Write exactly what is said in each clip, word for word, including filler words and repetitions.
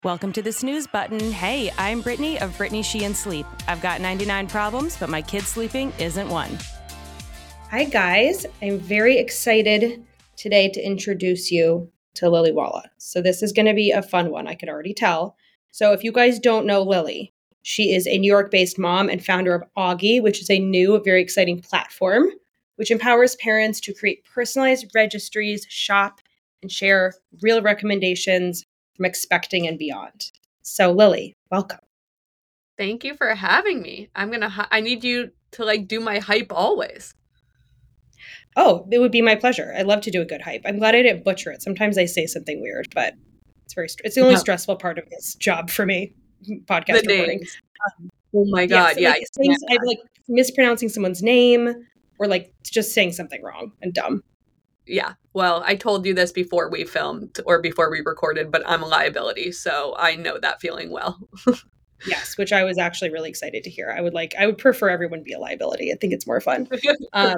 Welcome to the snooze button. Hey, I'm Brittany of Brittany Sheehan Sleep. I've got ninety-nine problems, but my kid sleeping isn't one. Hi guys, I'm very excited today to introduce you to Lily Walla. So this is going to be a fun one, I can already tell. So if you guys don't know Lily, she is a New York-based mom and founder of Augie, which is a new, very exciting platform which empowers parents to create personalized registries, shop, and share real recommendations from expecting and beyond. So Lily, welcome. Thank you for having me. I'm going to, I need you to like do my hype always. Oh, it would be my pleasure. I love to do a good hype. I'm glad I didn't butcher it. Sometimes I say something weird, but it's very, it's the only No. stressful part of this job for me, podcast The recording. names. Oh my God. Yes, Yeah. like, things, I'm like mispronouncing someone's name or like just saying something wrong and dumb. Yeah. Well, I told you this before we filmed or before we recorded, but I'm a liability. So I know that feeling well. Yes, which I was actually really excited to hear. I would like, I would prefer everyone be a liability. I think it's more fun. Um,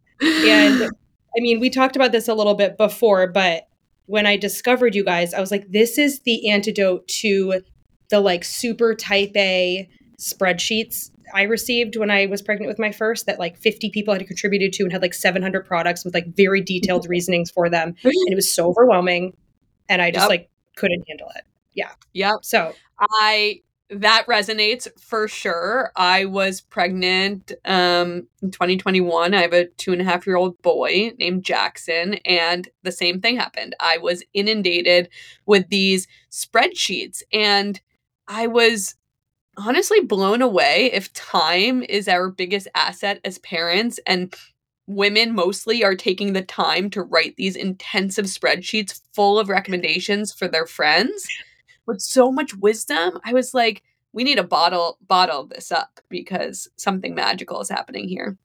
and I mean, we talked about this a little bit before, but when I discovered you guys, I was like, this is the antidote to the like super type A spreadsheets I received when I was pregnant with my first that like fifty people had contributed to and had like seven hundred products with like very detailed reasonings for them. And it was so overwhelming. And I just Yep. like couldn't handle it. Yeah. Yep. So I, that resonates for sure. I was pregnant um, in twenty twenty-one. I have a two and a half year old boy named Jackson, and the same thing happened. I was inundated with these spreadsheets, and I was honestly blown away. If time is our biggest asset as parents, and women mostly are taking the time to write these intensive spreadsheets full of recommendations for their friends with so much wisdom, I was like, we need to bottle bottle this up because something magical is happening here.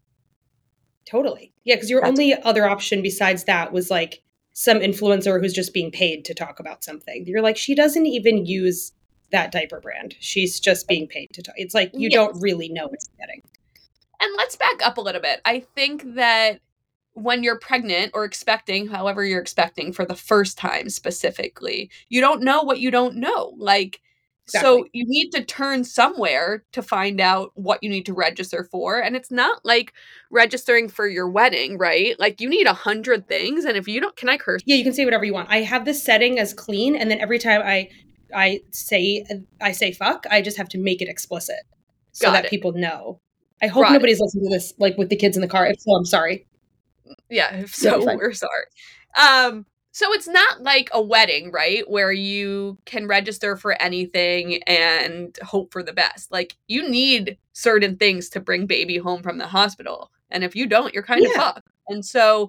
Totally. Yeah, because your That's- only other option besides that was like some influencer who's just being paid to talk about something. You're like, she doesn't even use that diaper brand. She's just being paid to talk. It's like you Yes. don't really know what you're getting. And let's back up a little bit. I think that when you're pregnant or expecting, however you're expecting for the first time specifically, you don't know what you don't know. Like, Exactly. so you need to turn somewhere to find out what you need to register for. And it's not like registering for your wedding, right? Like you need a hundred things. And if you don't, can I curse? Yeah, you can say whatever you want. I have this setting as clean, and then every time I I say I say fuck, I just have to make it explicit so Got that it. people know. I hope Got nobody's listening to this like with the kids in the car. If so, I'm sorry. Yeah, if You'll be so fine. we're sorry. Um, so it's not like a wedding, right? Where you can register for anything and hope for the best. Like you need certain things to bring baby home from the hospital. And if you don't, you're kind of Yeah. fucked. And so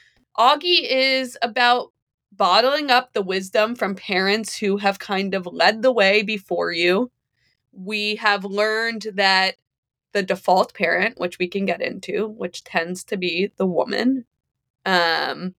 Augie is about bottling up the wisdom from parents who have kind of led the way before you. We have learned that the default parent, which we can get into, which tends to be the woman, um,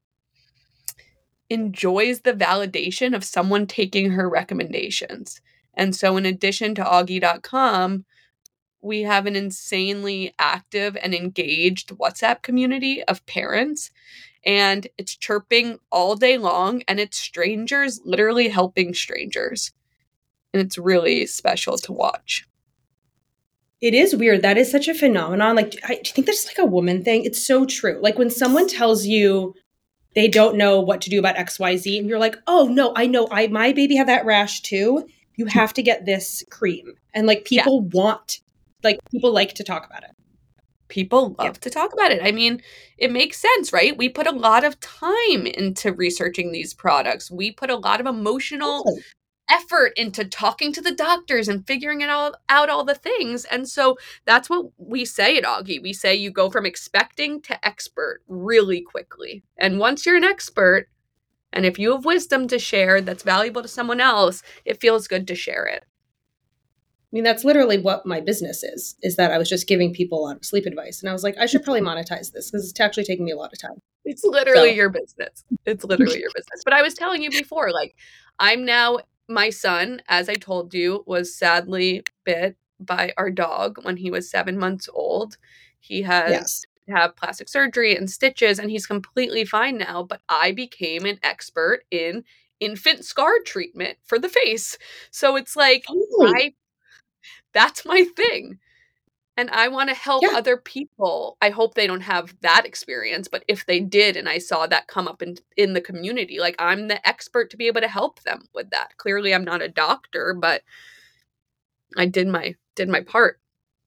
enjoys the validation of someone taking her recommendations. And so, in addition to Augie dot com, we have an insanely active and engaged WhatsApp community of parents. And it's chirping all day long, and it's strangers literally helping strangers. And it's really special to watch. It is weird. That is such a phenomenon. Like, I, do you think that's like a woman thing? It's so true. Like when someone tells you they don't know what to do about X Y Z, and you're like, oh no, I know. I my baby had that rash too. You have to get this cream, and like people yeah. want, like people like to talk about it. People love yeah. to talk about it. I mean, it makes sense, right? We put a lot of time into researching these products. We put a lot of emotional oh. effort into talking to the doctors and figuring it all out, all the things. And so that's what we say at Augie. We say you go from expecting to expert really quickly. And once you're an expert, and if you have wisdom to share that's valuable to someone else, it feels good to share it. I mean, that's literally what my business is, is that I was just giving people a lot of sleep advice. And I was like, I should probably monetize this because it's actually taking me a lot of time. It's literally so. your business. It's literally your business. But I was telling you before, like, I'm now, my son, as I told you, was sadly bit by our dog when he was seven months old. He has yes. have plastic surgery and stitches, and he's completely fine now. But I became an expert in infant scar treatment for the face. So it's like, Totally. I, that's my thing. And I want to help Yeah. other people. I hope they don't have that experience, but if they did and I saw that come up in in the community, like I'm the expert to be able to help them with that. Clearly I'm not a doctor, but I did my did my part.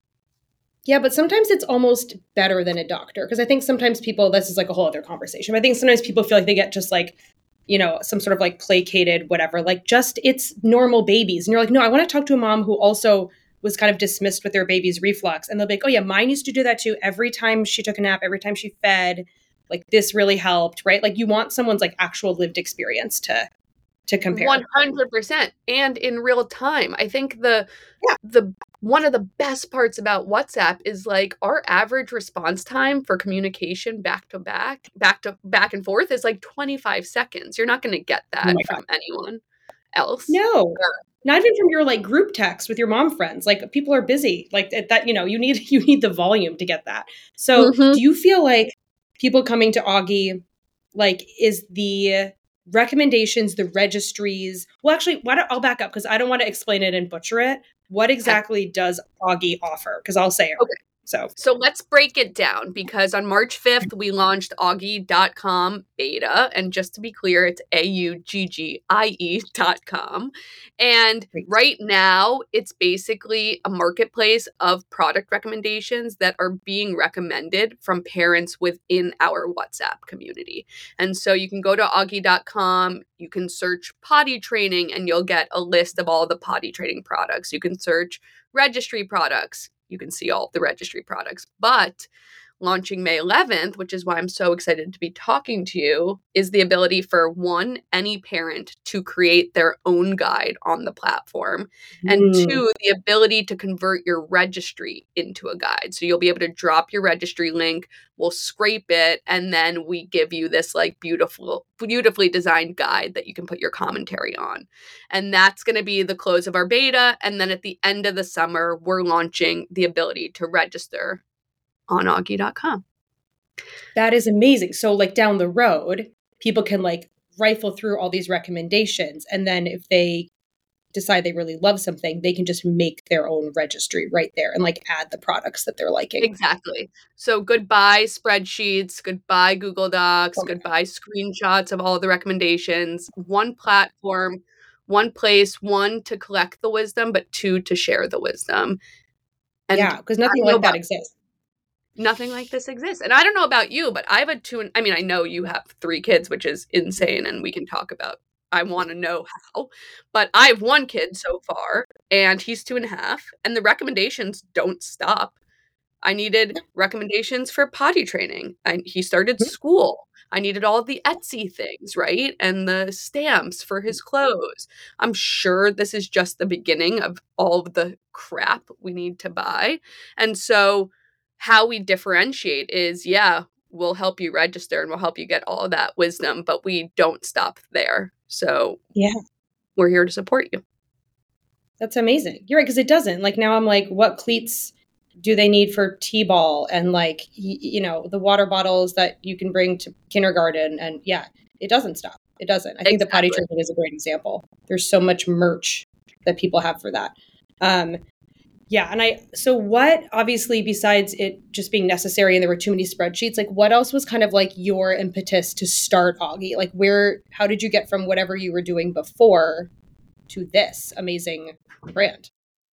Yeah, but sometimes it's almost better than a doctor because I think sometimes people, this is like a whole other conversation. But I think sometimes people feel like they get just like, you know, some sort of like placated, whatever, like just it's normal babies. And you're like, no, I want to talk to a mom who also was kind of dismissed with their baby's reflux. And they'll be like, oh yeah, mine used to do that too. Every time she took a nap, every time she fed, like this really helped, right? Like you want someone's like actual lived experience to to compare. one hundred percent. And in real time. I think the Yeah. the one of the best parts about WhatsApp is like our average response time for communication back to back, back to back and forth is like twenty-five seconds. You're not going to get Oh that my from anyone else. No, not even from your like group text with your mom friends. Like people are busy. Like at that, you know, you need you need the volume to get that. So, Mhm. do you feel like people coming to Augie, like, is the recommendations, the registries? Well, actually, why don't I'll back up because I don't want to explain it and butcher it. What exactly does Augie offer? Because I'll say it. Okay. So, So let's break it down because on March fifth, we launched Augie dot com beta. And just to be clear, it's A U G G I E dot com. And Great. right now, it's basically a marketplace of product recommendations that are being recommended from parents within our WhatsApp community. And so you can go to Augie dot com, you can search potty training, and you'll get a list of all the potty training products. You can search registry products. You can see all the registry products. But launching May eleventh, which is why I'm so excited to be talking to you, is the ability for one, any parent to create their own guide on the platform. And Mm. two, the ability to convert your registry into a guide. So you'll be able to drop your registry link, we'll scrape it, and then we give you this like beautiful, beautifully designed guide that you can put your commentary on. And that's going to be the close of our beta. And then at the end of the summer, we're launching the ability to register on Augie dot com. That is amazing. So like down the road, people can like rifle through all these recommendations. And then if they decide they really love something, they can just make their own registry right there and like add the products that they're liking. Exactly. So goodbye spreadsheets, goodbye Google Docs, Okay. goodbye screenshots of all the recommendations. One platform, one place, one to collect the wisdom, but two to share the wisdom. And yeah, because nothing I don't know like that about- exists. Nothing like this exists. And I don't know about you, but I have a two, and I mean, I know you have three kids, which is insane, and we can talk about, I want to know how, but I have one kid so far, and he's two and a half, and the recommendations don't stop. I needed recommendations for potty training. I, he started Mhm. school. I needed all the Etsy things, right? And the stamps for his clothes. I'm sure this is just the beginning of all of the crap we need to buy. And so how we differentiate is, yeah, we'll help you register and we'll help you get all of that wisdom, but we don't stop there. So Yeah. we're here to support you. That's amazing. You're right, because it doesn't. Like now I'm like, what cleats do they need for T-ball and like, y- you know, the water bottles that you can bring to kindergarten. And yeah, it doesn't stop. It doesn't. I think the potty Exactly. training is a great example. There's so much merch that people have for that. Um, yeah. And I, so what, obviously, besides it just being necessary and there were too many spreadsheets, like what else was kind of like your impetus to start Augie? Like where, how did you get from whatever you were doing before to this amazing brand?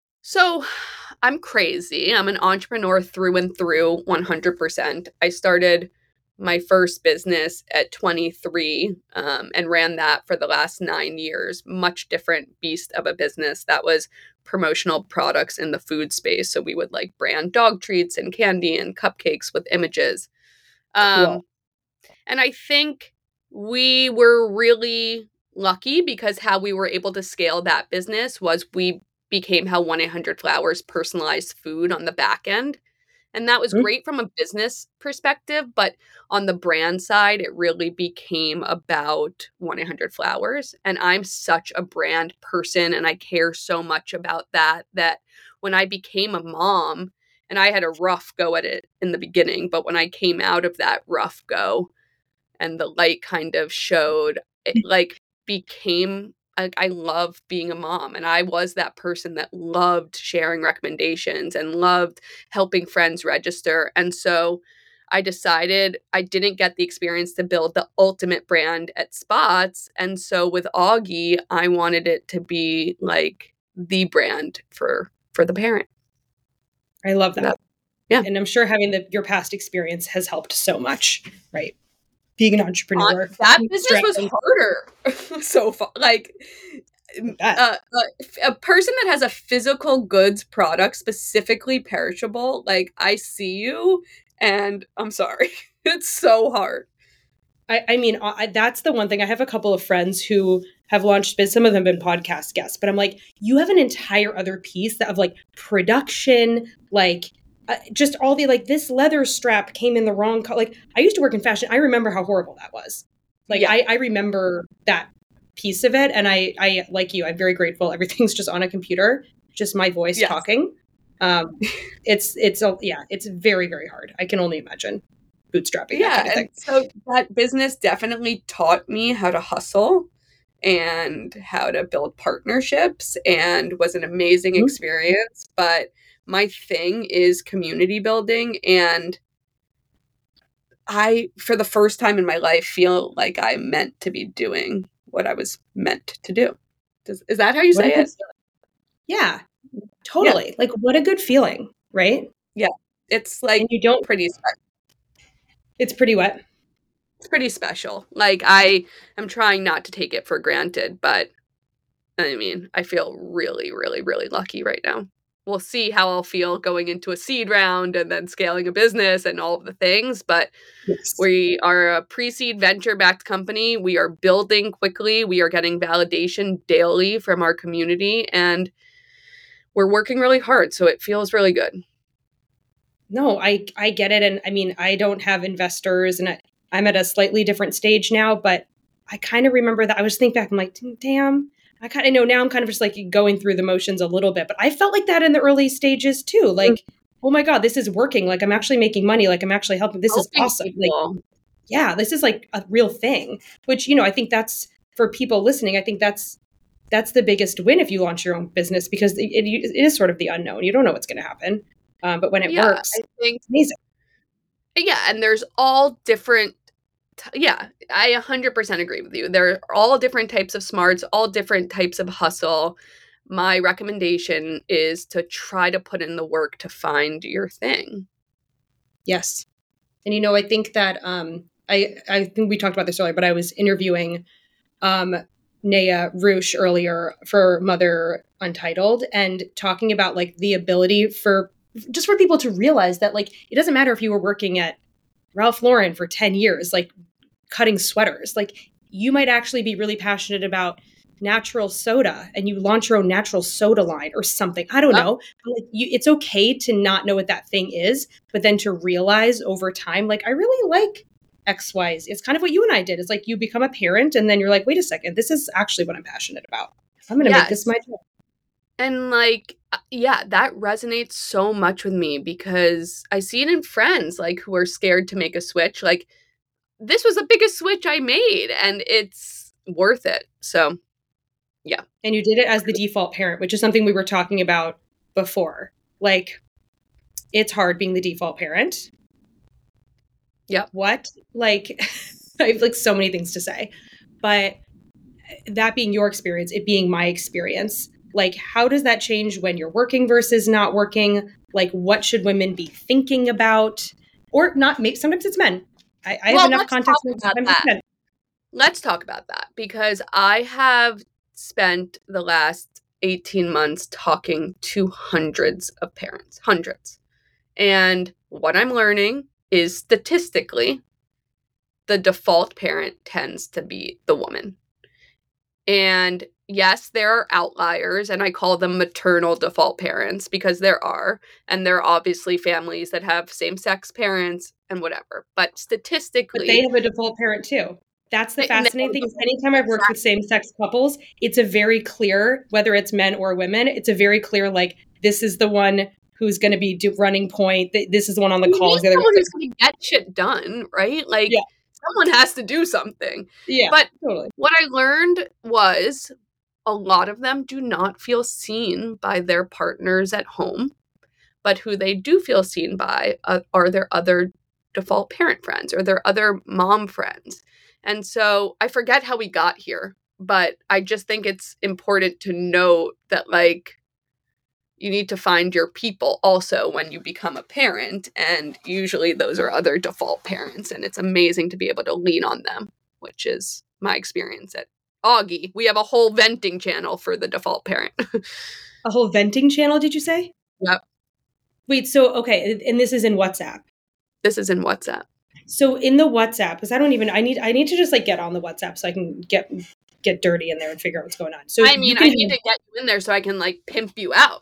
So I'm crazy. I'm an entrepreneur through and through, one hundred percent. I started my first business at twenty-three um, and ran that for the last nine years. Much different beast of a business that was promotional products in the food space. So we would like brand dog treats and candy and cupcakes with images. Um, Cool. And I think we were really lucky because how we were able to scale that business was we became how one eight hundred Flowers personalized food on the back end. And that was Mhm. great from a business perspective, but on the brand side, it really became about one eight hundred Flowers. And I'm such a brand person and I care so much about that, that when I became a mom, and I had a rough go at it in the beginning, but when I came out of that rough go, and the light kind of showed it, like became, like, I love being a mom, and I was that person that loved sharing recommendations and loved helping friends register. And so I decided I didn't get the experience to build the ultimate brand at Spots. And so with Augie, I wanted it to be like the brand for for the parent. I love that. That- yeah. And I'm sure having the your past experience has helped so much, right? Being an entrepreneur. Uh, that business was harder so far. Like, uh, uh, a person that has a physical goods product, specifically perishable, like, I see you, and I'm sorry. It's so hard. I, I mean, I, that's the one thing. I have a couple of friends who have launched, but some of them have been podcast guests. But I'm like, you have an entire other piece that of like production, like uh, just all the like this leather strap came in the wrong color. Like I used to work in fashion. I remember how horrible that was. Like yeah. I, I remember that piece of it, and I, I like you. I'm very grateful. Everything's just on a computer, just my voice yes. talking. Um, it's it's a, yeah, it's very very hard. I can only imagine. Bootstrapping. Yeah, kind of and so that business definitely taught me how to hustle and how to build partnerships, and was an amazing mm-hmm. experience. But my thing is community building, and I, for the first time in my life, feel like I'm meant to be doing what I was meant to do. Does, is that how you say it? Yeah, totally. Yeah. Like, what a good feeling, right? Yeah, it's like and you don't pretty special. It's pretty wet. It's pretty special. Like, I am trying not to take it for granted, but I mean, I feel really, really, really lucky right now. We'll see how I'll feel going into a seed round and then scaling a business and all of the things. But yes. we are a pre-seed venture-backed company. We are building quickly. We are getting validation daily from our community, and we're working really hard. So it feels really good. No, I I get it. And I mean, I don't have investors, and I, I'm at a slightly different stage now, but I kind of remember that I was thinking back, I'm like, damn, I kind of know now I'm kind of just like going through the motions a little bit, but I felt like that in the early stages too. Like, mm-hmm. oh my God, this is working. Like I'm actually making money. Like I'm actually helping. This helping is awesome. People. Like, yeah, this is like a real thing, which, you know, I think that's for people listening. I think that's, that's the biggest win if you launch your own business, because it, it, it is sort of the unknown. You don't know what's going to happen. Um, but when it yeah, works, I think, it's amazing. Yeah. And there's all different, t- yeah, I one hundred percent agree with you. There are all different types of smarts, all different types of hustle. My recommendation is to try to put in the work to find your thing. Yes. And, you know, I think that, um, I, I think we talked about this earlier, but I was interviewing um, Naya Roosh earlier for Mother Untitled, and talking about like the ability for just for people to realize that, like, it doesn't matter if you were working at Ralph Lauren for ten years, like cutting sweaters, like you might actually be really passionate about natural soda and you launch your own natural soda line or something. I don't know. But like you, it's okay to not know what that thing is, but then to realize over time, like, I really like X, Y. It's kind of what you and I did. It's like you become a parent and then you're like, wait a second, this is actually what I'm passionate about. I'm going to yes. make this my job. And like, yeah, that resonates so much with me, because I see it in friends like who are scared to make a switch. Like, this was the biggest switch I made and it's worth it. So, yeah. And you did it as the default parent, which is something we were talking about before. Like, it's hard being the default parent. Yep. What? Like, I have like so many things to say, but that being your experience, it being my experience, like, how does that change when you're working versus not working? Like, what should women be thinking about? Or not, maybe sometimes it's men. I, I well, have enough context. About that. Let's talk about that, because I have spent the last eighteen months talking to hundreds of parents, hundreds. And what I'm learning is statistically, the default parent tends to be the woman. And yes, there are outliers, and I call them maternal default parents, because there are, and there are obviously families that have same-sex parents and whatever. But statistically, but they have a default parent too. That's the fascinating thing. Is anytime I've worked with same-sex couples, it's a very clear, whether it's men or women, it's a very clear, like, this is the one who's going to be do- running point. This is the one on the you calls. The other one who's going to get shit done, right? Like, yeah. someone has to do something. Yeah, but totally. What I learned was a lot of them do not feel seen by their partners at home, but who they do feel seen by uh, are their other default parent friends or their other mom friends. And so I forget how we got here, but I just think it's important to note that, like, you need to find your people also when you become a parent, and usually those are other default parents, and it's amazing to be able to lean on them, which is my experience at Augie. We have a whole venting channel for the default parent. A whole venting channel, did you say? Yep. Wait, so, okay, and this is in WhatsApp? This is in WhatsApp. So in the WhatsApp, because I don't even, I need, I need to just like get on the WhatsApp so I can get get dirty in there and figure out what's going on. So I mean, I need to get you in there so I can like pimp you out.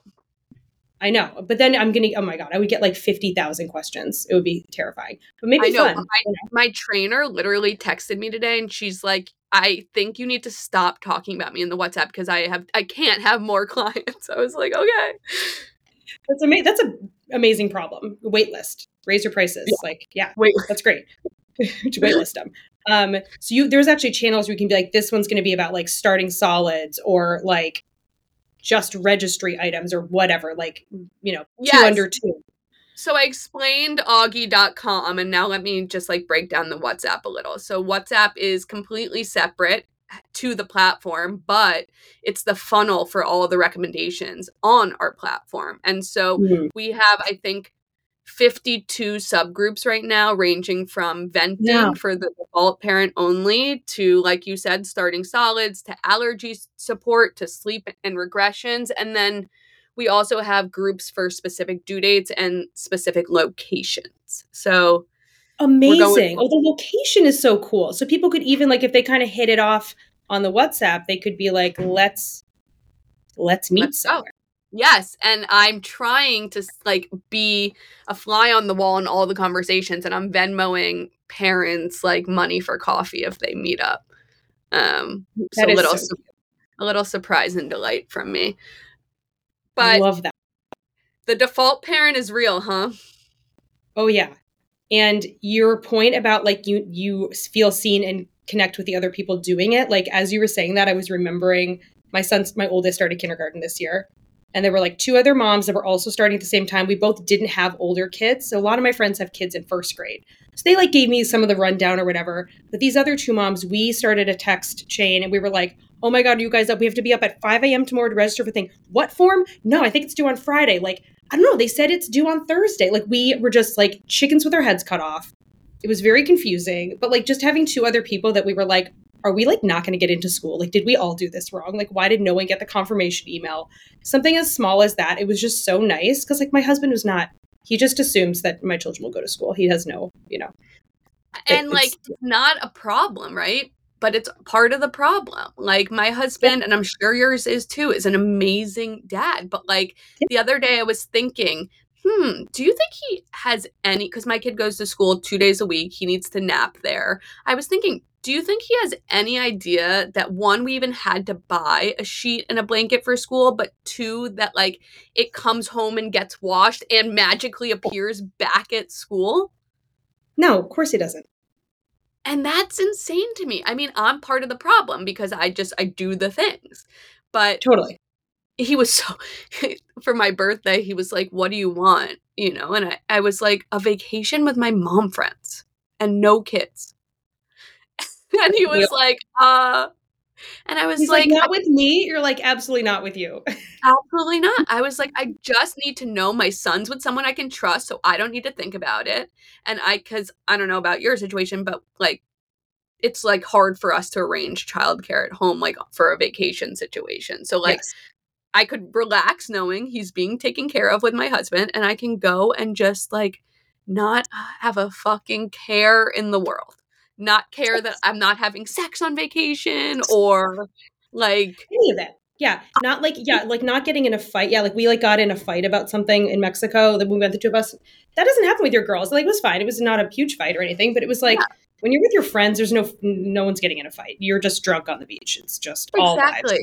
I know, but then I'm gonna, oh my God, I would get like fifty thousand questions. It would be terrifying, but maybe I know, fun. My, you know? my trainer literally texted me today and she's like, I think you need to stop talking about me in the WhatsApp because I have, I can't have more clients. I was like, okay. That's amazing. That's an amazing problem. Wait list, raise your prices. Yeah. Like, yeah, wait, that's great. Wait list them. Um, so you, there's actually channels where you can be like, this one's going to be about like starting solids or like just registry items or whatever, like, you know, yes. two under two. So I explained Augie dot com, and now let me just like break down the WhatsApp a little. So WhatsApp is completely separate to the platform, but it's the funnel for all of the recommendations on our platform. And so mm-hmm. we have, I think, fifty-two subgroups right now, ranging from venting yeah. for the default parent only to, like you said, starting solids, to allergy support, to sleep and regressions. And then we also have groups for specific due dates and specific locations. So amazing. Oh, the location is so cool. So people could even, like, if they kind of hit it off on the WhatsApp, they could be like, let's, let's meet let's somewhere. Go. Yes. And I'm trying to like be a fly on the wall in all the conversations, and I'm Venmoing parents like money for coffee if they meet up. Um, so a little, so su- a little surprise and delight from me. But I love that. The default parent is real, huh? Oh yeah. And your point about like you, you feel seen and connect with the other people doing it. Like, as you were saying that, I was remembering my son's, my oldest started kindergarten this year. And there were like two other moms that were also starting at the same time. We both didn't have older kids. So a lot of my friends have kids in first grade. So they like gave me some of the rundown or whatever. But these other two moms, we started a text chain and we were like, oh my God, are you guys up? We have to be up at five a.m. tomorrow to register for thing. What form? No, I think it's due on Friday. Like, I don't know. They said it's due on Thursday. Like, we were just like chickens with our heads cut off. It was very confusing. But like just having two other people that we were like, are we like not going to get into school? Like, did we all do this wrong? Like, why did no one get the confirmation email? Something as small as that. It was just so nice. Cause like my husband was not, he just assumes that my children will go to school. He has no, you know. And it, like, it's, it's not a problem, right? But it's part of the problem. Like my husband, yeah. and I'm sure yours is too, is an amazing dad. But like yeah. the other day I was thinking, hmm, do you think he has any, cause my kid goes to school two days a week. He needs to nap there. I was thinking, do you think he has any idea that one, we even had to buy a sheet and a blanket for school, but two, that like it comes home and gets washed and magically appears back at school? No, of course he doesn't. And that's insane to me. I mean, I'm part of the problem because I just, I do the things. But totally. He was so, for my birthday, he was like, what do you want? You know, and I, I was like, a vacation with my mom friends and no kids. And he was yeah. like, uh, and I was He's like, like, not with me. You're like, absolutely not with you. Absolutely not. I was like, I just need to know my son's with someone I can trust, so I don't need to think about it. And I, cause I don't know about your situation, but like, it's like hard for us to arrange childcare at home, like for a vacation situation. So like, yes. I could relax knowing he's being taken care of with my husband, and I can go and just like not have a fucking care in the world. Not care that I'm not having sex on vacation or like any of it. Yeah. Not like, yeah, like not getting in a fight. Yeah. Like we like got in a fight about something in Mexico that we went, the two of us. That doesn't happen with your girls. Like it was fine. It was not a huge fight or anything, but it was like yeah. when you're with your friends, there's no, no one's getting in a fight. You're just drunk on the beach. It's just all exactly. vibes.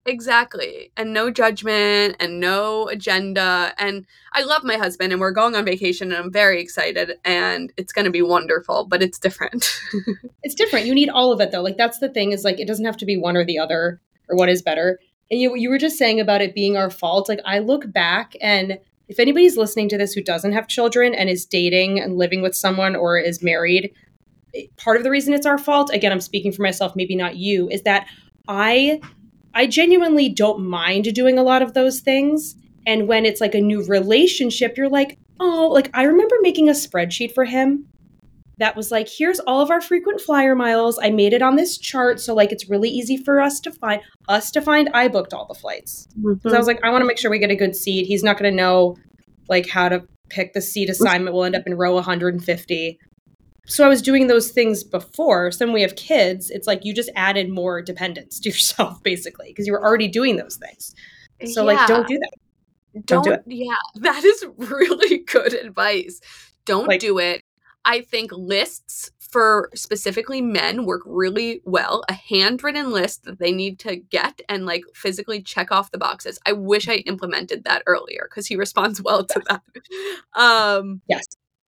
Exactly. And no judgment and no agenda. And I love my husband and we're going on vacation and I'm very excited and it's going to be wonderful, but it's different. It's different. You need all of it though. Like that's the thing is like it doesn't have to be one or the other or what is better. And you you were just saying about it being our fault. Like I look back and if anybody's listening to this who doesn't have children and is dating and living with someone or is married, part of the reason it's our fault, again, I'm speaking for myself, maybe not you, is that I I genuinely don't mind doing a lot of those things. And when it's like a new relationship, you're like, oh, like I remember making a spreadsheet for him that was like, here's all of our frequent flyer miles. I made it on this chart. So like it's really easy for us to find us to find. I booked all the flights. Because mm-hmm. I was like, I want to make sure we get a good seat. He's not going to know like how to pick the seat assignment. We'll end up in row one hundred fifty. So I was doing those things before. So when we have kids, it's like you just added more dependence to yourself, basically, because you were already doing those things. So yeah. like, don't do that. Don't, don't do it. Yeah, that is really good advice. Don't like, do it. I think lists for specifically men work really well. A handwritten list that they need to get and like physically check off the boxes. I wish I implemented that earlier because he responds well to that. Um, yes.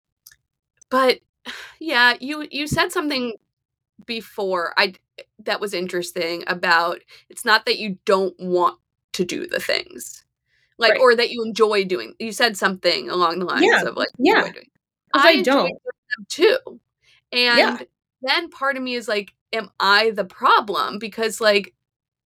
But yeah, you you said something before I that was interesting about it's not that you don't want to do the things. Like right. or that you enjoy doing. You said something along the lines yeah. of like yeah. doing. I, I don't them too. And yeah. then part of me is like, am I the problem? Because like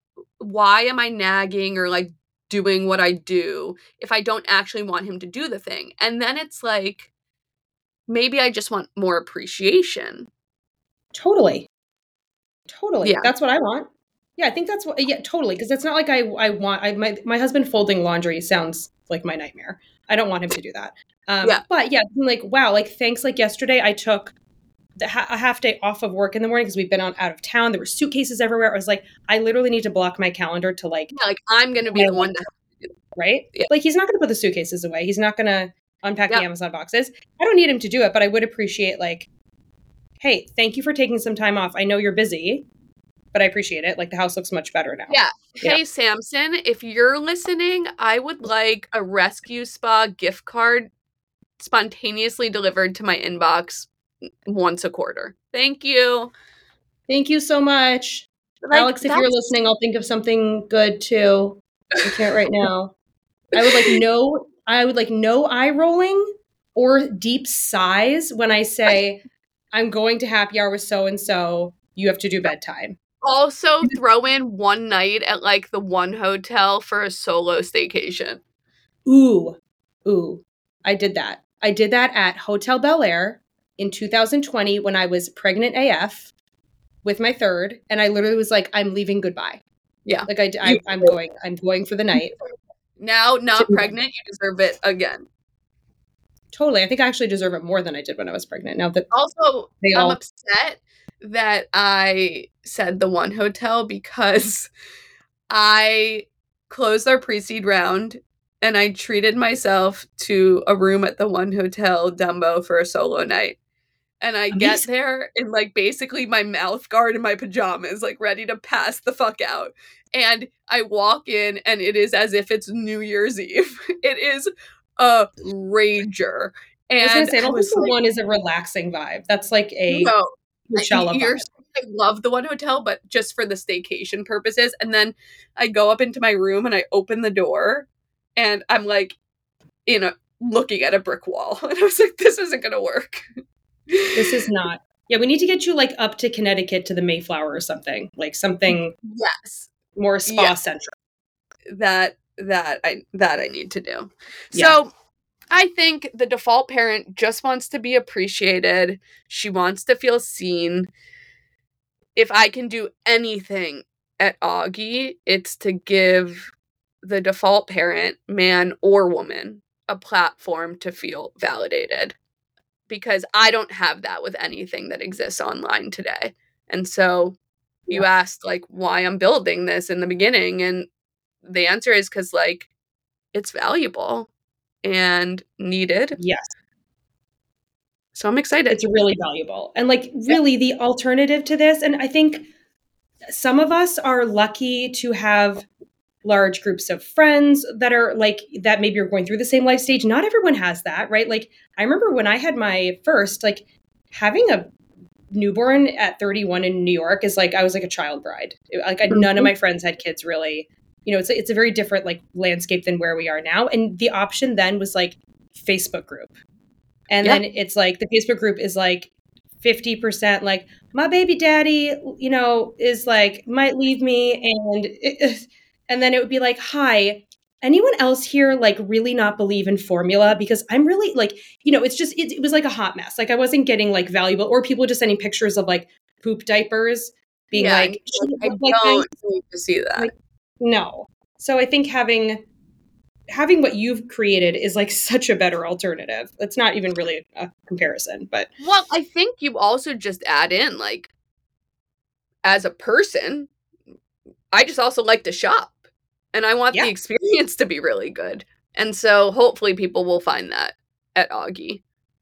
why am I nagging or like doing what I do if I don't actually want him to do the thing? And then it's like maybe I just want more appreciation. Totally. Totally. Yeah. That's what I want. Yeah, I think that's what, yeah, totally. Because it's not like I, I want, I, my, my husband folding laundry sounds like my nightmare. I don't want him to do that. Um, yeah. But yeah, I'm like, wow, like thanks. Like yesterday I took the ha- a half day off of work in the morning because we've been on out of town. There were suitcases everywhere. I was like, I literally need to block my calendar to like. Yeah, like I'm going to be the one to. Right? Yeah. Like he's not going to put the suitcases away. He's not going to unpack yep. the Amazon boxes. I don't need him to do it, but I would appreciate like, hey, thank you for taking some time off. I know you're busy, but I appreciate it. Like the house looks much better now. Yeah. yeah. Hey, Samson, if you're listening, I would like a Rescue Spa gift card spontaneously delivered to my inbox once a quarter. Thank you. Thank you so much. Like, Alex, if you're listening, I'll think of something good too. I can't right now. I would like no, I would like no eye rolling or deep sighs when I say, I'm going to happy hour with so-and-so. You have to do bedtime. Also throw in one night at like the one hotel for a solo staycation. Ooh, ooh, I did that. I did that at Hotel Bel Air in two thousand twenty when I was pregnant A F with my third. And I literally was like, I'm leaving goodbye. Yeah. Like I, I, I'm going, I'm going for the night. Now, not pregnant, you deserve it again. Totally. I think I actually deserve it more than I did when I was pregnant. Now that also, they I'm all- upset that I said the one hotel because I closed our pre-seed round and I treated myself to a room at the one hotel Dumbo for a solo night. And I Amazing. Get there in like basically my mouth guard and my pajamas, like ready to pass the fuck out. And I walk in and it is as if it's New Year's Eve. It is a rager. And I was gonna say, I don't think the like, one is a relaxing vibe. That's like a no, Coachella you're, vibe. I love the one hotel, but just for the staycation purposes. And then I go up into my room and I open the door and I'm like, you know, looking at a brick wall. And I was like, this isn't gonna work. This is not. Yeah, we need to get you like up to Connecticut to the Mayflower or something. Like something yes. more spa yes. centric. That that I that I need to do. Yeah. So I think the default parent just wants to be appreciated. She wants to feel seen. If I can do anything at Augie, it's to give the default parent, man or woman, a platform to feel validated. Because I don't have that with anything that exists online today. And so you yeah. asked, like, why I'm building this in the beginning. And the answer is because, like, it's valuable and needed. Yes. So I'm excited. It's really valuable. And, like, really yeah. the alternative to this, and I think some of us are lucky to have large groups of friends that are like that maybe you're going through the same life stage. Not everyone has that, right? Like I remember when I had my first, like having a newborn at thirty-one in New York is like I was like a child bride. Like I, none of my friends had kids really. You know, it's a, it's a very different like landscape than where we are now. And the option then was like Facebook group. And yeah. then it's like the Facebook group is like fifty percent like my baby daddy, you know, is like might leave me. And it, and then it would be like, hi, anyone else here like really not believe in formula? Because I'm really like, you know, it's just, it, it was like a hot mess. Like I wasn't getting like valuable, or people just sending pictures of like poop diapers being yeah, like, I like don't need to see that. Like, no. So I think having having what you've created is like such a better alternative. It's not even really a comparison, but well, I think you also just add in like as a person, I just also like to shop and I want yeah. the experience to be really good. And so hopefully people will find that at Augie.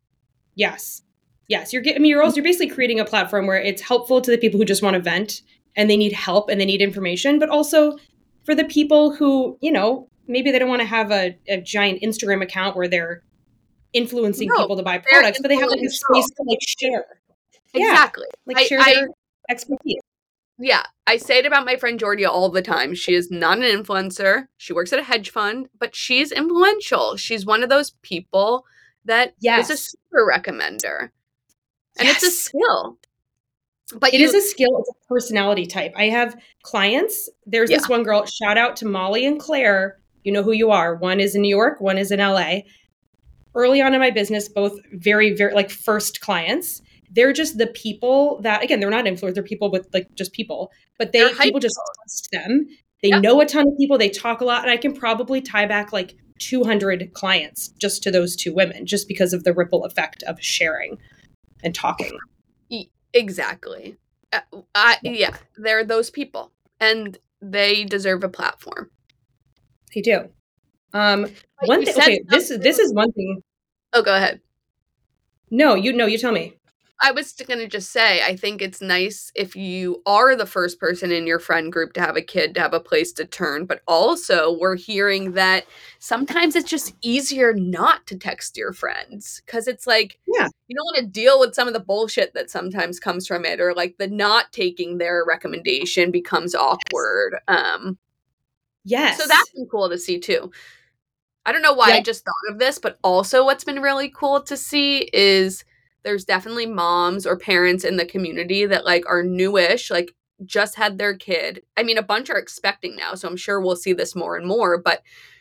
Yes. Yes, you're getting I mean you're also you're basically creating a platform where it's helpful to the people who just want to vent and they need help and they need information, but also for the people who, you know, maybe they don't want to have a, a giant Instagram account where they're influencing no, people to buy products, but they have like a space to like share. Exactly. Yeah, like share I, their I, expertise. Yeah. I say it about my friend Jordia all the time. She is not an influencer. She works at a hedge fund, but she's influential. She's one of those people that yes. is a super recommender. And yes. it's a skill. But it you, is a skill. It's a personality type. I have clients. There's yeah. this one girl, shout out to Molly and Claire. You know who you are. One is in New York, one is in L A. Early on in my business, both very, very like first clients. They're just the people that, again, they're not influencers. They're people with like just people, but they people just trust them. They yeah. know a ton of people. They talk a lot. And I can probably tie back like two hundred clients just to those two women, just because of the ripple effect of sharing and talking. Exactly. Uh, I, yeah, they're those people and they deserve a platform. They do. Um, one thing, okay, this is, this is one thing. Oh, go ahead. No, you no, you tell me. I was going to just say, I think it's nice if you are the first person in your friend group to have a kid, to have a place to turn. But also, we're hearing that sometimes it's just easier not to text your friends because it's like, yeah. you don't want to deal with some of the bullshit that sometimes comes from it, or like the not taking their recommendation becomes awkward. Um, yes. So that's been cool to see too. I don't know why yeah. I just thought of this, but also what's been really cool to see is there's definitely moms or parents in the community that like are newish, like just had their kid. I mean, a bunch are expecting now, so I'm sure we'll see this more and more, but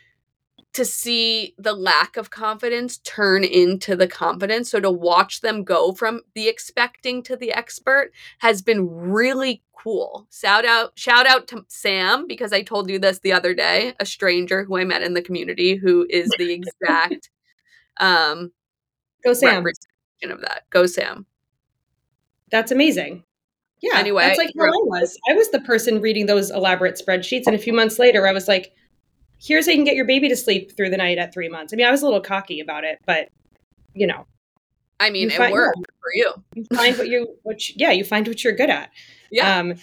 to see the lack of confidence turn into the confidence, so to watch them go from the expecting to the expert has been really cool. Shout out, shout out to Sam, because I told you this the other day, a stranger who I met in the community who is the exact um, Go Sam. of that. Go Sam. That's amazing. Yeah. Anyway, that's like how I was. I was the person reading those elaborate spreadsheets. And a few months later, I was like, here's how you can get your baby to sleep through the night at three months. I mean, I was a little cocky about it, but you know, I mean, it worked yeah, for you. You find what you, what you, yeah, you find what you're good at. Yeah. Um,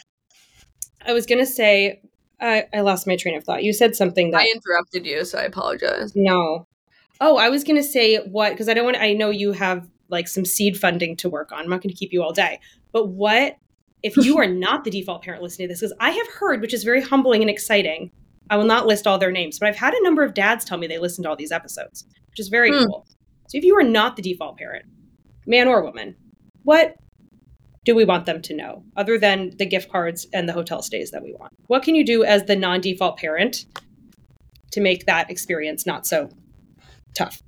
I was going to say, I, I lost my train of thought. You said something that I interrupted you, so I apologize. No. Oh, I was going to say what, because I don't want, I know you have like some seed funding to work on. I'm not going to keep you all day. But what if you are not the default parent listening to this? Because I have heard, which is very humbling and exciting, I will not list all their names, but I've had a number of dads tell me they listen to all these episodes, which is very hmm. cool. So if you are not the default parent, man or woman, what do we want them to know other than the gift cards and the hotel stays that we want? What can you do as the non-default parent to make that experience not so tough?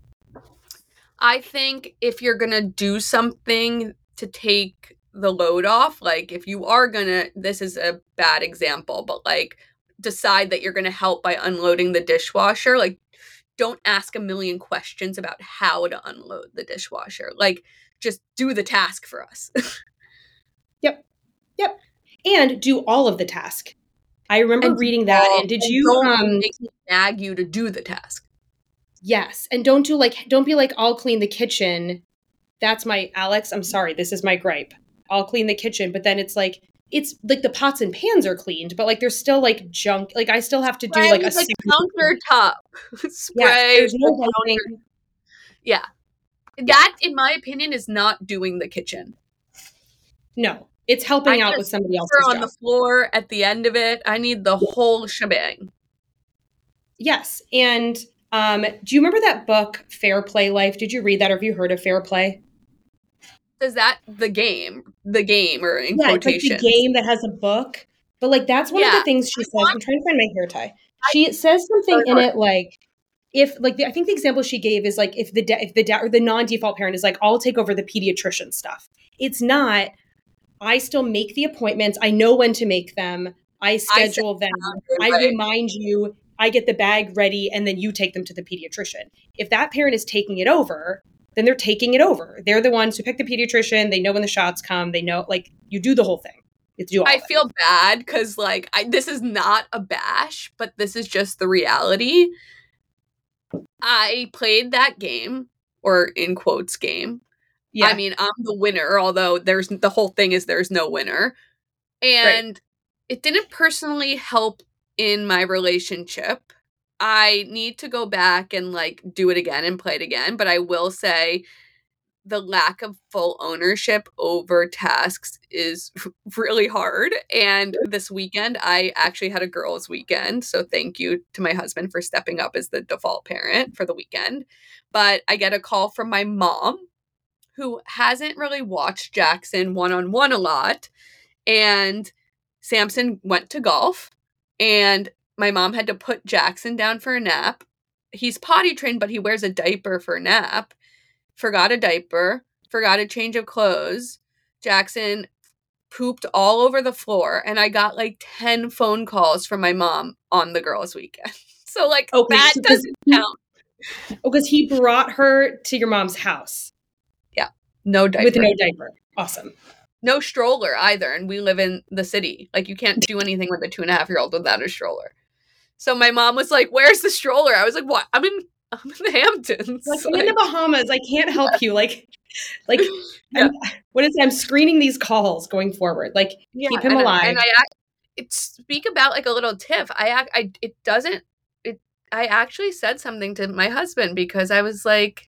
I think if you're going to do something to take the load off, like if you are going to, this is a bad example, but like decide that you're going to help by unloading the dishwasher, like don't ask a million questions about how to unload the dishwasher. Like just do the task for us. Yep. Yep. And do all of the task. I remember and reading that. All, and did and you don't um make me nag you to do the task? Yes. And don't do like, don't be like, I'll clean the kitchen. That's my, Alex, I'm sorry. This is my gripe. I'll clean the kitchen. But then it's like, it's like the pots and pans are cleaned, but like there's still like junk. Like I still have to do Spray like a the countertop. Spray. Yes, there's no the wiping. counter- Yeah. That, in my opinion, is not doing the kitchen. No, it's helping I out need a with somebody scissor else's on job. the floor at the end of it. I need the whole shebang. Yes, and um, do you remember that book, Fair Play Life? Did you read that, or have you heard of Fair Play? Is that the game? The game, or in Yeah, it's like quotations? the game that has a book. But like that's one of Yeah. the things she I says. want- I'm trying to find my hair tie. She says something Sorry, in sorry. it like if like the, I think the example she gave is like if the de- if the de- or the non-default parent is like I'll take over the pediatrician stuff. It's not. I still make the appointments. I know when to make them. I schedule them. I right. remind you. I get the bag ready, and then you take them to the pediatrician. If that parent is taking it over, then they're taking it over. They're the ones who pick the pediatrician. They know when the shots come. They know, like, you do the whole thing. You do all I of it. feel bad because, like, I, this is not a bash, but this is just the reality. I played that game, or in quotes, game. Yeah. I mean, I'm the winner, although there's the whole thing is there's no winner. And right. It didn't personally help in my relationship. I need to go back and like do it again and play it again. But I will say the lack of full ownership over tasks is really hard. And this weekend, I actually had a girls' weekend. So thank you to my husband for stepping up as the default parent for the weekend. But I get a call from my mom, who hasn't really watched Jackson one-on-one a lot. And Samson went to golf, and my mom had to put Jackson down for a nap. He's potty trained, but he wears a diaper for a nap. Forgot a diaper, forgot a change of clothes. Jackson pooped all over the floor, and I got like ten phone calls from my mom on the girls' weekend. So like okay, that so doesn't he, count. Oh, because he brought her to your mom's house. Yeah, no diaper. With no diaper. Awesome. No stroller either, and we live in the city. Like, you can't do anything with a two and a half year old without a stroller. So my mom was like, "Where's the stroller?" I was like, "What? I'm in, I'm in the Hamptons. Like, like in the Bahamas. I can't help yeah. you. Like, like, yeah. what is it? I'm screening these calls going forward. Like, yeah, keep him and, alive." And I, it speak about like a little tiff. I, I, it doesn't. It. I actually said something to my husband because I was like,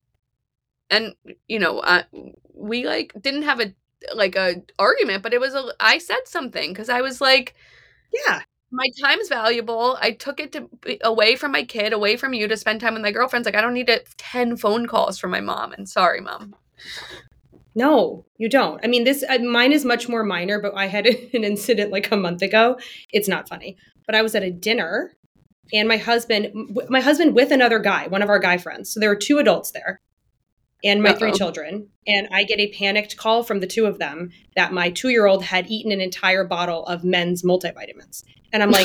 and you know, uh, we like didn't have a. like a argument, but it was a I said something because I was like, yeah, my time's valuable. I took it to be away from my kid, away from you to spend time with my girlfriends. Like, I don't need a ten phone calls from my mom. And sorry, mom. No, you don't. I mean, this uh, mine is much more minor, but I had an incident like a month ago. It's not funny, but I was at a dinner, and my husband, my husband with another guy, one of our guy friends. So there were two adults there. And my Uh-oh. three children. And I get a panicked call from the two of them that my two-year-old had eaten an entire bottle of men's multivitamins. And I'm like,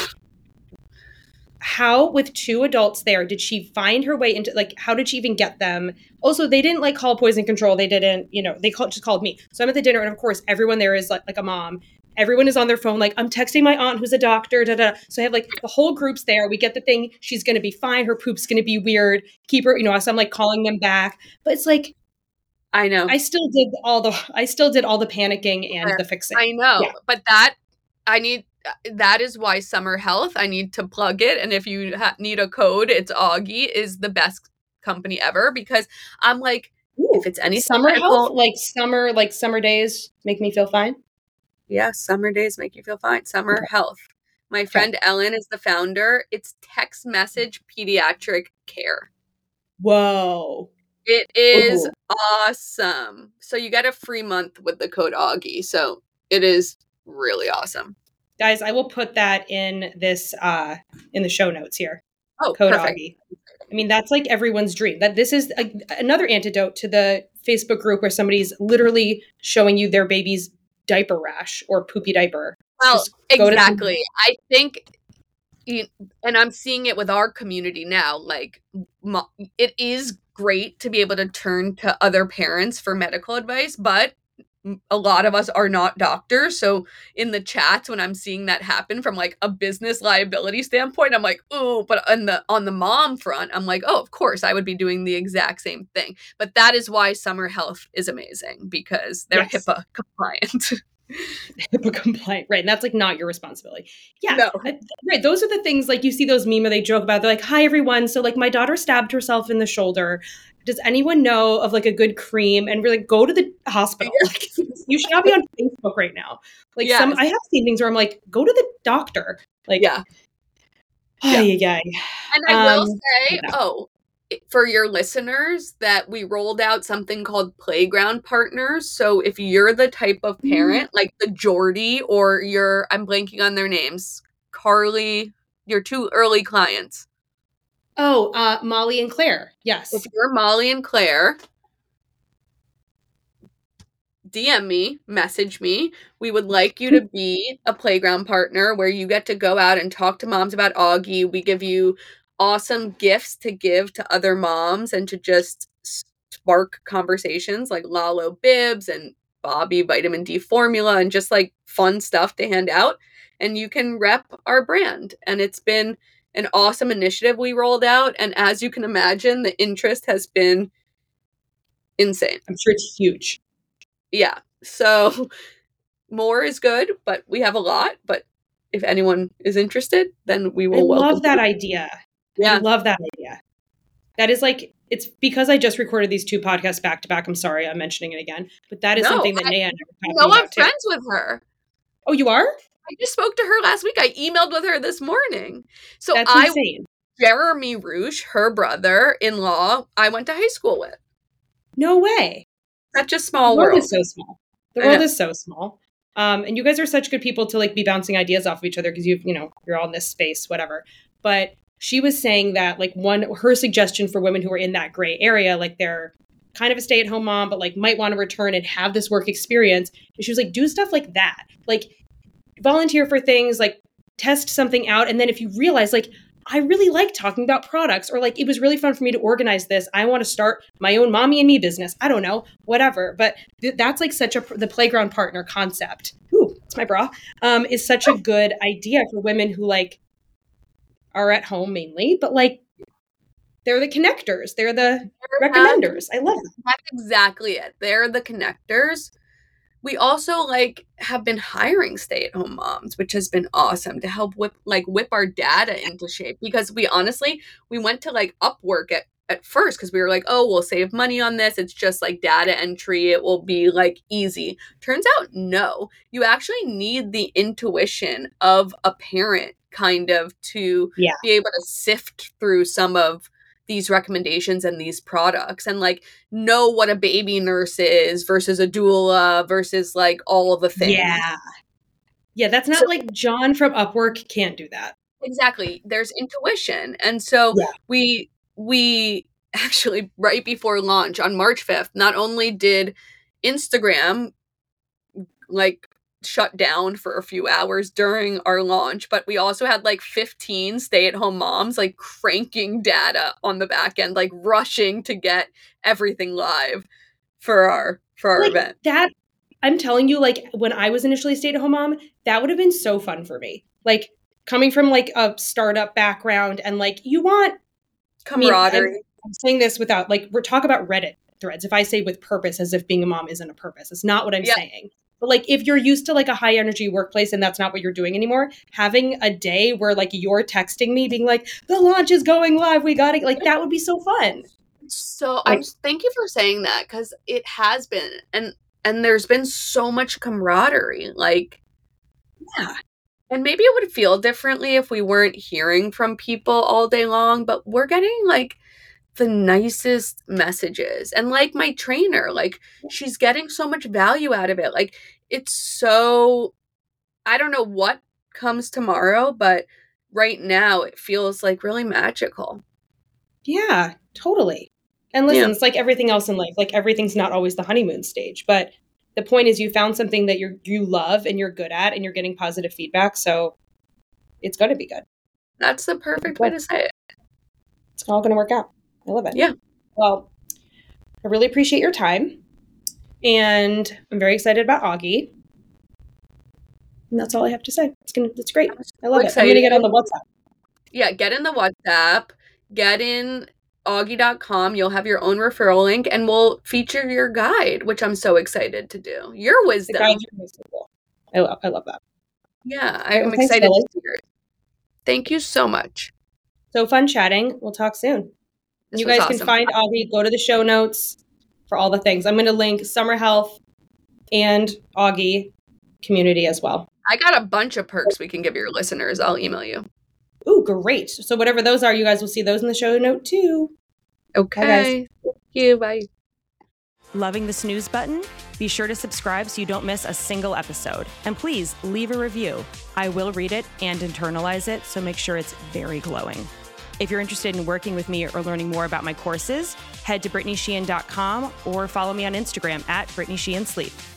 how, with two adults there, did she find her way into, like, how did she even get them? Also, they didn't, like, call poison control. They didn't, you know, they call, just called me. So I'm at the dinner, and of course, everyone there is, like, like a mom. Everyone is on their phone, like, I'm texting my aunt who's a doctor, da da. So I have, like, the whole group's there. We get the thing. She's going to be fine. Her poop's going to be weird. Keep her, you know, so I'm, like, calling them back. But it's like, I know. I still did all the, I still did all the panicking and the fixing. I know. Yeah. But that, I need, that is why Summer Health, I need to plug it. And if you ha- need a code, it's Augie is the best company ever because I'm like, Ooh, if it's any Summer Health, like summer, like summer days make me feel fine. Yeah, summer days make you feel fine. Summer okay. Health. My friend okay. Ellen is the founder. It's text message pediatric care. Whoa. It is Ooh. awesome. So you get a free month with the code Augie. So it is really awesome. Guys, I will put that in this, uh, in the show notes here. Oh, code perfect. Augie. I mean, that's like everyone's dream. That this is a, another antidote to the Facebook group where somebody's literally showing you their baby's diaper rash or poopy diaper. Well, exactly. I think, and I'm seeing it with our community now, like it is great to be able to turn to other parents for medical advice, but a lot of us are not doctors. So in the chats, when I'm seeing that happen from like a business liability standpoint, I'm like, ooh, but on the on the mom front, I'm like, oh, of course, I would be doing the exact same thing. But that is why Summer Health is amazing because they're yes. HIPAA compliant. HIPAA compliant, right? And that's like not your responsibility. Yeah, No. I- right. Those are the things like you see those meme where they joke about. They're like, "Hi everyone, so like my daughter stabbed herself in the shoulder. Does anyone know of like a good cream?" And we're like, "Go to the hospital. Like, you should not be on Facebook right now." Like some, Yes. I have seen things where I'm like, "Go to the doctor." Like, Yeah. yeah, Yeah. yeah. And I will Um, say, yeah. oh, i- for your listeners, that we rolled out something called Playground Partners. So if you're the type of parent, like the Jordy or your, I'm blanking on their names, Carly, your two early clients. Oh, uh, Molly and Claire. Yes. If you're Molly and Claire, D M me, message me. We would like you to be a playground partner where you get to go out and talk to moms about Augie. We give you awesome gifts to give to other moms and to just spark conversations like Lalo bibs and Bobby vitamin D formula and just like fun stuff to hand out. And you can rep our brand. And it's been an awesome initiative we rolled out. And as you can imagine, the interest has been insane. I'm sure it's huge. Yeah. So more is good, but we have a lot. But if anyone is interested, then we I will welcome love that you. idea. I Yeah. love that idea. That is like, it's because I just recorded these two podcasts back to back. I'm sorry, I'm mentioning it again. But that is No, something that I- Naya and I were You talking know, I'm about too. friends with her. Oh, you are? I just spoke to her last week. I emailed with her this morning. So That's I, insane. Jeremy Roosh, her brother-in-law, I went to high school with. No way. Such a The small world world. is so small. The I world know. is so small. Um, and you guys are such good people to like be bouncing ideas off of each other because you've, you know, you're all in this space, whatever. But she was saying that like one, her suggestion for women who are in that gray area, like they're kind of a stay-at-home mom, but like might want to return and have this work experience. And she was like, do stuff like that. Like volunteer for things, like test something out. And then if you realize like, I really like talking about products, or like it was really fun for me to organize this. I want to start my own mommy and me business. I don't know, whatever. But th- that's like such a the playground partner concept. Ooh, it's my bra. Um, is such a good idea for women who like are at home mainly, but like they're the connectors. They're the recommenders. I love it. That's exactly it. They're the connectors. We also like have been hiring stay-at-home moms, which has been awesome to help whip like whip our data into shape, because we honestly we went to like Upwork at at first because we were like, oh, we'll save money on this. It's just like data entry. It will be like easy. Turns out, no, you actually need the intuition of a parent kind of to Yeah. be able to sift through some of these recommendations and these products and like know what a baby nurse is versus a doula versus like all of the things. Yeah. Yeah, that's not So- like John from Upwork can't do that. Exactly. There's intuition. And so Yeah. we we actually right before launch on March fifth, not only did Instagram like shut down for a few hours during our launch, but we also had like fifteen stay-at-home moms like cranking data on the back end, like rushing to get everything live for our for our Like event. that, I'm telling you, like when I was initially a stay-at-home mom, that would have been so fun for me. Like coming from like a startup background and like you want I mean, Camaraderie. I'm, I'm saying this without like we're talk about Reddit threads. If I say with purpose, as if being a mom isn't a purpose, it's not what I'm Yeah. saying. But like if you're used to like a high energy workplace and that's not what you're doing anymore, having a day where like you're texting me being like the launch is going live, we got it, like that would be so fun. So Like- I'm thank you for saying that, because it has been, and and there's been so much camaraderie. Like, Yeah. and maybe it would feel differently if we weren't hearing from people all day long, but we're getting like the nicest messages. And like my trainer, like she's getting so much value out of it. Like it's so, I don't know what comes tomorrow, but right now it feels like really magical. Yeah, totally. And listen, Yeah. it's like everything else in life. Like everything's not always the honeymoon stage, but the point is you found something that you you love and you're good at and you're getting positive feedback, so it's going to be good. That's the perfect way to say it. It's all going to work out. I love it. Yeah. Well, I really appreciate your time, and I'm very excited about Augie. And that's all I have to say. It's gonna. It's great. I love it. I'm gonna get on the WhatsApp. Yeah, get in the WhatsApp, get in augie dot com. You'll have your own referral link, and we'll feature your guide, which I'm so excited to do. Your The wisdom. guides are really cool. I, lo- I love that. Yeah, right, I'm well, thanks, excited Lily. to hear it. Thank you so much. So fun chatting. We'll talk soon. This You was guys can awesome. find Augie, go to the show notes for all the things. I'm going to link Summer Health and Augie community as well. I got a bunch of perks we can give your listeners. I'll email you. Ooh, great. So whatever those are, you guys will see those in the show note too. Okay. Bye, guys. Thank you. Bye. Loving the snooze button? Be sure to subscribe so you don't miss a single episode. And please leave a review. I will read it and internalize it, so make sure it's very glowing. If you're interested in working with me or learning more about my courses, head to Brittany Sheehan dot com or follow me on Instagram at Brittany Sheehan Sleep.